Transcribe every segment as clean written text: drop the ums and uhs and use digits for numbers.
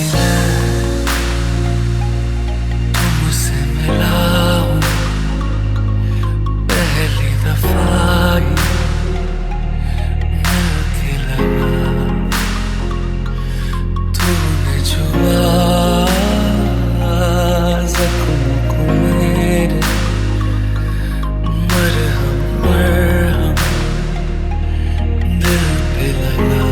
कि मैं तुमसे मिला हूँ पहली दफा ही मिल के लगा। तूने छुआ जख्म को मेरे, मरहम मरहम दिल पे लगा।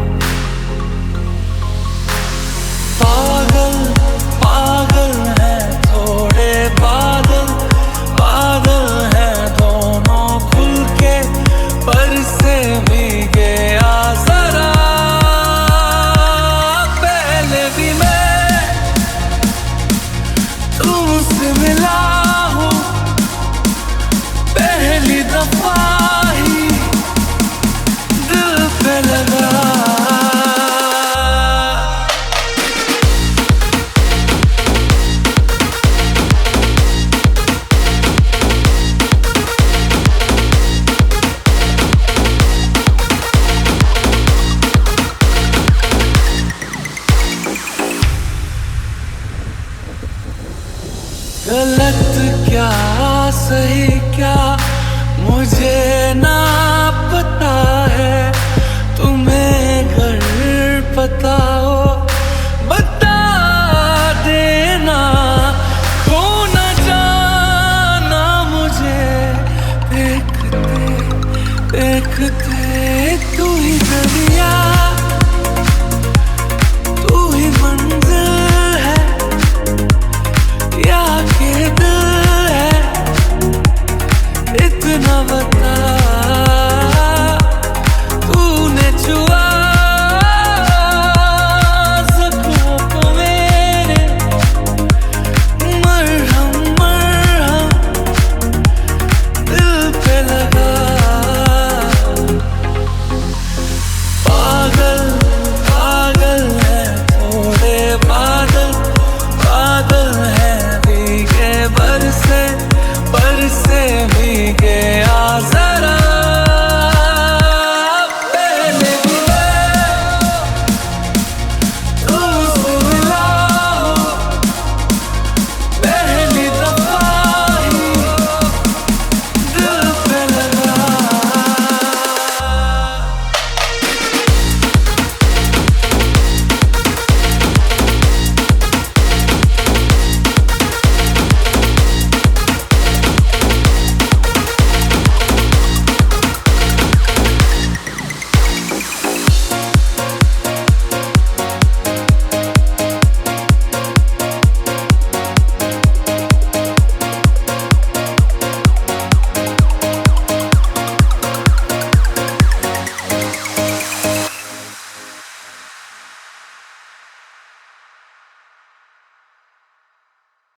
पागल पागल है थोड़े बादल, बादल है दोनों खुल के, पर से भीगे जरा। पहले भी मैं तुमसे मिला हूँ पहली दफा ही दिल पे लगा। गलत क्या सही क्या मुझे ना